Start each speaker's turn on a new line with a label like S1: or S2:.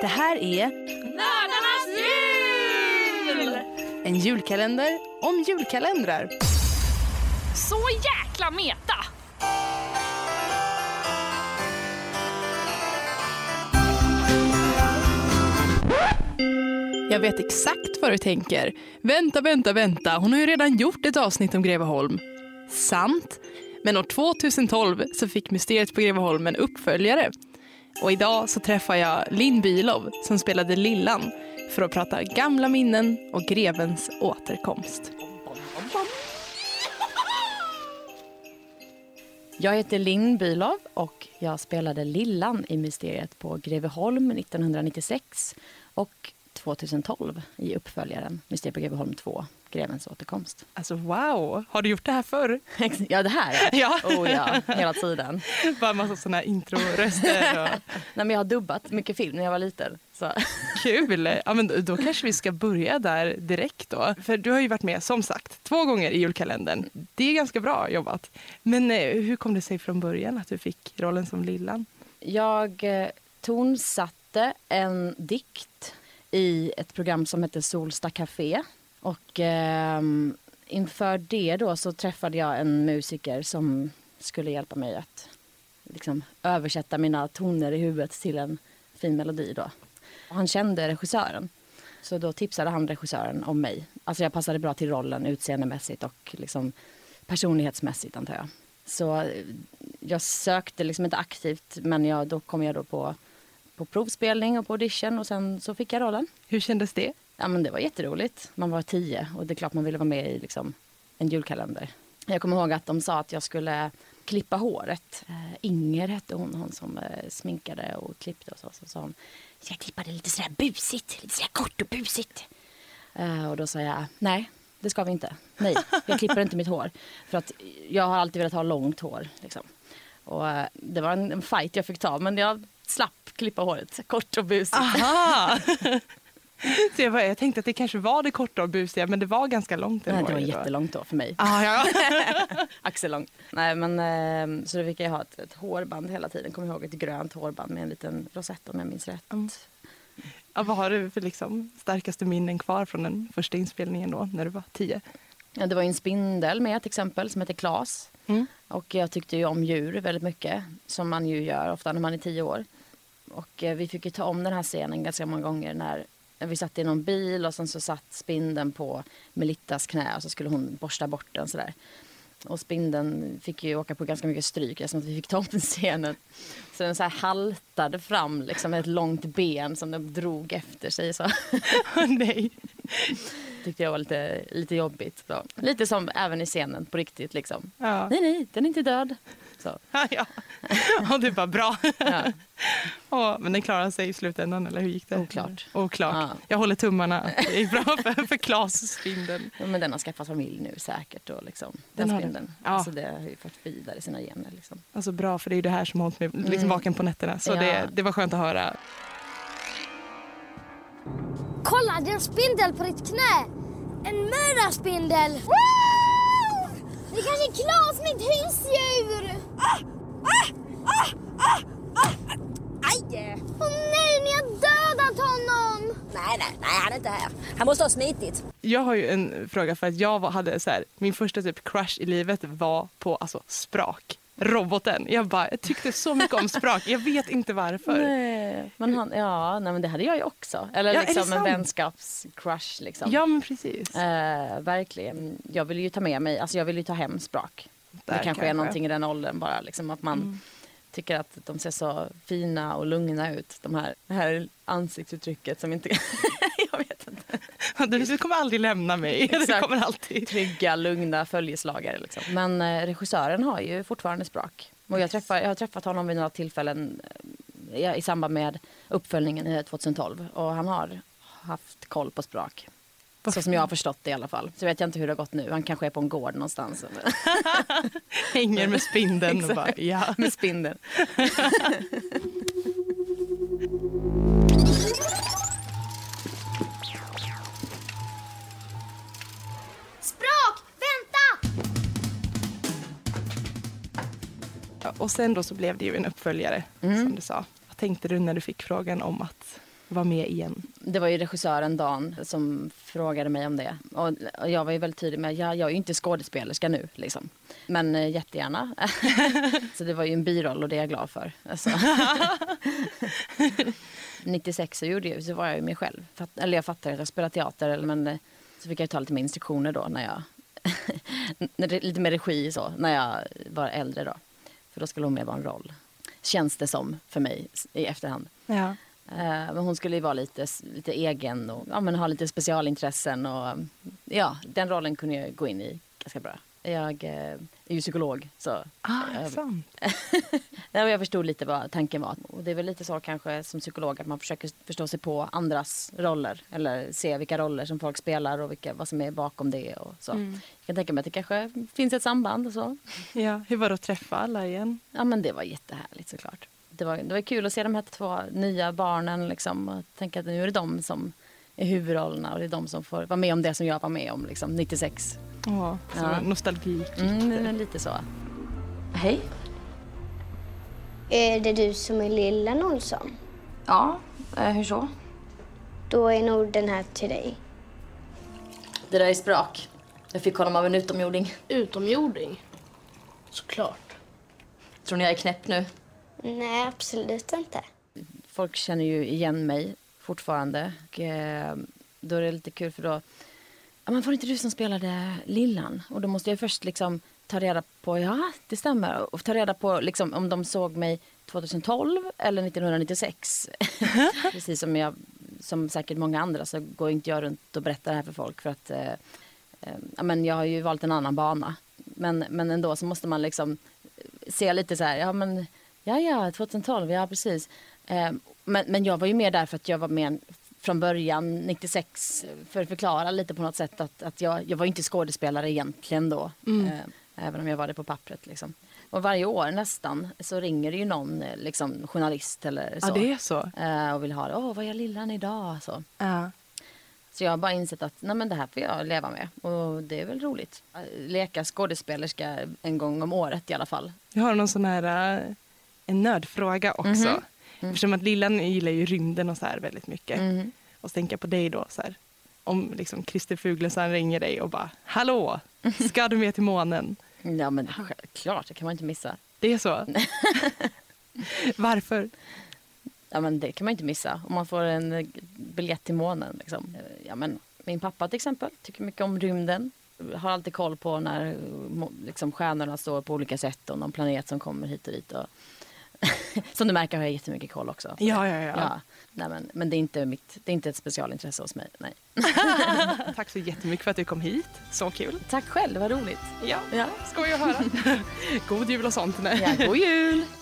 S1: Det här är
S2: Nördarnas jul!
S1: en julkalender om julkalendrar.
S2: Så jäkla meta!
S1: Jag vet exakt vad du tänker. Vänta. Hon har ju redan gjort ett avsnitt om Greveholm. Sant. Men år 2012 så fick Mysteriet på Greveholm en uppföljare. Och idag så träffar jag Linn Bülow som spelade Lillan för att prata gamla minnen och grevens återkomst.
S3: Jag heter Linn Bülow och jag spelade Lillan i Mysteriet på Greveholm 1996 och 2012 i uppföljaren Mysteriet på Greveholm 2, Grevens återkomst.
S1: Alltså wow, har du gjort det här förr?
S3: Ja, det här
S1: Ja.
S3: Ja, hela tiden.
S1: Bara en massa sådana introröster. Och...
S3: Nej, men jag har dubbat mycket film när jag var liten. Så.
S1: Kul! Ja, men då kanske vi ska börja där direkt då. För du har ju varit med, som sagt, 2 gånger i julkalendern. Det är ganska bra jobbat. Men hur kom det sig från början att du fick rollen som Lillan?
S3: Jag tonsatte en dikt i ett program som heter Solsta Café. Och inför det då så träffade jag en musiker som skulle hjälpa mig att liksom översätta mina toner i huvudet till en fin melodi då. Och han kände regissören. Så då tipsade han regissören om mig. Alltså jag passade bra till rollen utseendemässigt och liksom personlighetsmässigt, antar jag. Så jag sökte liksom inte aktivt, men då kom jag då på provspelning och på audition och sen så fick jag rollen.
S1: Hur kändes det?
S3: Ja, men det var jätteroligt. Man var 10 och det är klart man ville vara med i liksom en julkalender. Jag kommer ihåg att de sa att jag skulle klippa håret. Inger hette hon som sminkade och klippte och så sa hon, ska jag klippa det lite sådär busigt, lite sådär kort och busigt. Och då sa jag, nej, det ska vi inte. Nej, jag klipper inte mitt hår. För att jag har alltid velat ha långt hår. Liksom. Och det var en fight jag fick ta, men jag slapp klippa håret kort och busigt.
S1: Aha! Så jag tänkte att det kanske var det korta och busiga, men det var ganska långt.
S3: Nej, det var jättelångt då för mig.
S1: Ja.
S3: Axellångt. Nej, men så då fick jag ha ett hårband hela tiden. Kommer ihåg ett grönt hårband med en liten rosett om jag minns rätt.
S1: Ja, vad har du för liksom starkaste minnen kvar från den första inspelningen då, när du var 10?
S3: Ja, det var en spindel med till exempel som heter Klas. Och jag tyckte ju om djur väldigt mycket, som man ju gör ofta när man är 10 år. Och vi fick ju ta om den här scenen ganska många gånger när vi satt i någon bil och sen så satt spindeln på Melittas knä och så skulle hon borsta bort den sådär. Och spindeln fick ju åka på ganska mycket stryk eftersom att vi fick ta om den scenen. Så den så här haltade fram liksom med ett långt ben som den drog efter sig. Så.
S1: Nej.
S3: Tyckte jag var lite jobbigt. Så. Lite som även i scenen på riktigt liksom.
S1: Ja.
S3: Nej, den är inte död. Så.
S1: Ja. Och det var bra.
S3: Ja.
S1: Men den klarade sig i slutändan, eller hur gick det?
S3: Oklart.
S1: Ja. Jag håller tummarna. Det gick bra för Klas spindeln.
S3: Ja, men den har skaffat familj nu säkert. Och liksom,
S1: Den har
S3: spindeln.
S1: Ja.
S3: Alltså det har ju fått vidare sina gener. Liksom.
S1: Alltså bra, för det är ju det här som har hållit mig liksom vaken på nätterna. Så
S3: Ja.
S1: det var skönt att höra.
S4: Kolla, det är en spindel på ditt knä. En mördarspindel. Det kanske är Klas, mitt husdjur. Aj! Åh nej, ni har dödat honom.
S5: Nej, han är inte här. Han måste ha smitit.
S1: Jag har ju en fråga, för att jag hade så här, min första typ crush i livet var på Sprak. Roboten. Jag tyckte så mycket om Sprak. Jag vet inte varför.
S3: Nej, men det hade jag ju också. Eller
S1: Ja,
S3: liksom en vänskapscrush liksom.
S1: Ja, men precis.
S3: Verkligen. Jag vill ju ta med mig, alltså jag vill ju ta hem Sprak. Det kanske är någonting i den åldern bara liksom att man tycker att de ser så fina och lugna ut. Det här ansiktsuttrycket som inte jag vet inte.
S1: Du kommer aldrig lämna mig. Du kommer alltid.
S3: Trygga, lugna följeslagare liksom. Men regissören har ju fortfarande Sprak. Och jag har träffat honom vid några tillfällen i samband med uppföljningen i 2012. Och han har haft koll på Sprak. Så som jag har förstått det i alla fall. Så vet jag inte hur det har gått nu. Han kanske är på en gård någonstans.
S1: Hänger med spindeln. Och bara, ja.
S3: Med spindeln.
S4: Sprak, vänta!
S1: Och sen då så blev det ju en uppföljare, som du sa. Vad tänkte du när du fick frågan om att vara med igen?
S3: Det var ju regissören Dan som frågade mig om det. Och jag var ju väldigt tydlig med att jag är ju inte skådespelerska nu. Liksom. Men jättegärna. Så det var ju en biroll och det är jag glad för. Alltså. 96 så var jag ju mig själv. Eller jag fattade att jag spelade teater. Men så fick jag ta lite mer instruktioner då när jag... lite mer regi så, när jag var äldre då. För då skulle hon med vara en roll. Känns det som för mig i efterhand.
S1: Ja.
S3: Men hon skulle ju vara lite egen och men ha lite specialintressen. Och, ja, den rollen kunde jag gå in i ganska bra. Jag är ju psykolog. Så
S1: Sant.
S3: jag förstod lite vad tanken var. Och det är väl lite så kanske som psykolog att man försöker förstå sig på andras roller. Eller se vilka roller som folk spelar och vad som är bakom det. Och så. Jag kan tänka mig att det kanske finns ett samband och så.
S1: Ja, hur var det att träffa alla igen?
S3: Ja, men det var jättehärligt såklart. Det var kul att se de här 2 nya barnen liksom, och tänka att nu är det de som är huvudrollerna och det är de som får vara med om det som jag var med om liksom, 96.
S1: Ja, nostalgi.
S3: Lite så. Hej.
S4: Är det du som är lilla Olsson?
S3: Ja, hur så?
S4: Då är nog den här till dig.
S3: Det där är sprak. Jag fick honom av en utomjording.
S6: Utomjording? Såklart.
S3: Tror ni jag är knäpp nu?
S4: Nej, absolut inte.
S3: Folk känner ju igen mig fortfarande. Och, då är det lite kul för då... Ja, men var det inte du som spelade Lillan? Och då måste jag först liksom ta reda på... Ja, det stämmer. Och ta reda på liksom, om de såg mig 2012 eller 1996. Precis som säkert många andra så går inte jag runt och berättar det här för folk. För att men jag har ju valt en annan bana. Men ändå så måste man liksom se lite så här... Ja, 2012, ja precis. Men jag var ju med där för att jag var med från början 96 för att förklara lite på något sätt att jag var inte skådespelare egentligen då. Även om jag var det på pappret liksom. Och varje år nästan så ringer det ju någon liksom, journalist eller så.
S1: Ja, det är så.
S3: Och vill ha vad är Lillan idag? Så.
S1: Ja.
S3: Så jag har bara insett att nej, men det här får jag leva med. Och det är väl roligt. Leka skådespelerska en gång om året i alla fall.
S1: Jag har någon sån här... en nördfråga också. Eftersom att Lillan gillar ju rymden och så här väldigt mycket. Och så tänker jag på dig då så här. Om liksom Christer Fuglesson ringer dig och bara hallå, ska du med till månen?
S3: Ja, men klart, det kan man inte missa.
S1: Det är så? Varför?
S3: Ja, men det kan man inte missa. Om man får en biljett till månen liksom. Ja, men min pappa till exempel tycker mycket om rymden. Har alltid koll på när liksom, stjärnorna står på olika sätt och någon planet som kommer hit och dit. Och som du märker har jag jättemycket koll också.
S1: Ja.
S3: Nej, men det är inte ett specialintresse hos mig. Nej.
S1: Tack så jättemycket för att du kom hit. Så kul.
S3: Tack själv, det var roligt.
S1: Ja. Skoj att höra. God jul och sånt.
S3: Ja, god jul!